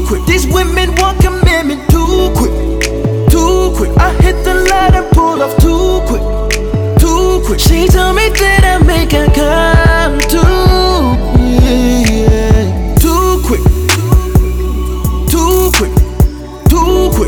quick. These women want commitment too quick. Too quick. I hit the light and pull off too quick. Too quick. She told me that I make her come too. Yeah. Too quick. Too quick. Too quick.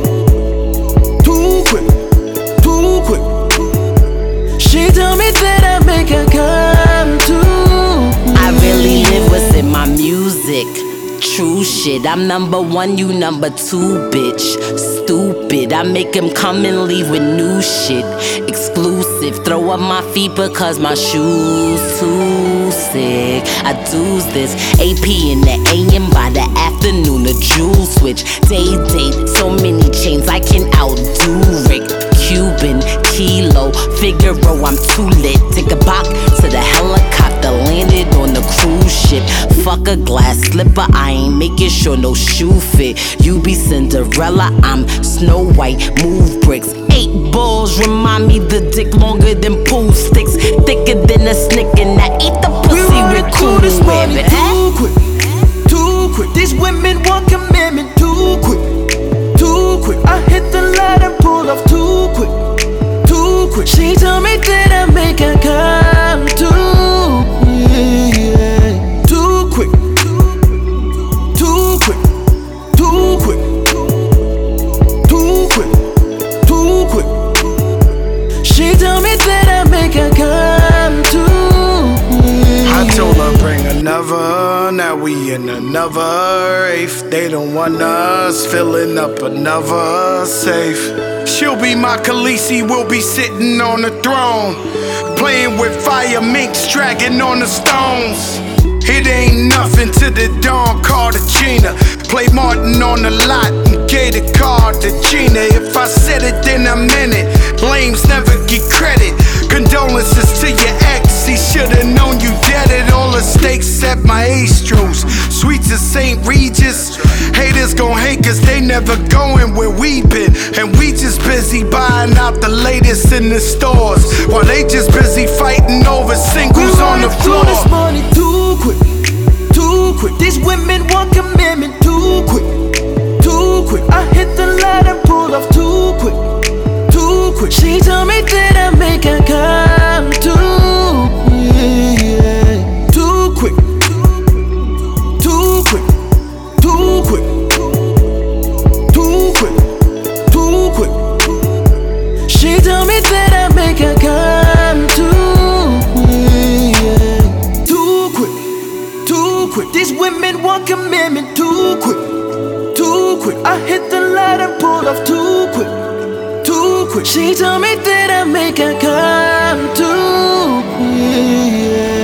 Too quick. Too quick. She told me that I make her come too. I really live what's in my music. True shit, I'm number one, you number two, bitch. Stupid, I make him come and leave with new shit. Exclusive, throw up my feet because my shoes too sick. I do's this, AP in the AM, by the afternoon, a jewel switch. Date, so many chains, I can outdo Rick. Cuban, Kilo, Figaro, I'm too lit. Take a bop to the helicopter, landed on the cruise ship. Fuck a glass slipper, I ain't making sure no shoe fit. You be Cinderella, I'm Snow White, move bricks. 8 balls remind me the dick longer than pool sticks. Thicker than a snick and I eat the pussy with cool this money whip. too quick. Too quick. These women want commitment too quick. Too quick. I hit the light and pull off too quick. Too quick. She told me that I make her come too. Yeah. Too quick. Too quick. Too quick. Too quick. Too quick. She told me that I make her come too. I told her bring another, now we in another eighth. They don't want us filling up another safe. She'll be my Khaleesi, we'll be sitting on the throne, playing with fire minks, dragging on the stones. It ain't nothing to the Don Cartagena. Play Martin on the lot and gave the card to Gina. If I said it, then I meant it. Lames never get credit. Condolences to your ex, he should've known you dead at all the stakes at my Astros. Sweets of St. Regis. Haters gon' hate cause they never going where we been. And we just busy buying out the latest in the stores, while they just busy fighting over singles on the floor. This money too quick. Too quick. These women want commitment too quick. Too quick. I hit the light and pull off too quick. Too quick. She told me that I make her come too. Yeah. Too quick. Too quick. Too quick. Too quick. Too quick. She told me that I make her come too. Yeah. Too quick. Too quick. These women want commitment too quick. Too quick. I hit the light and pull off too quick. Too quick. She told me that I make her come too. Yeah.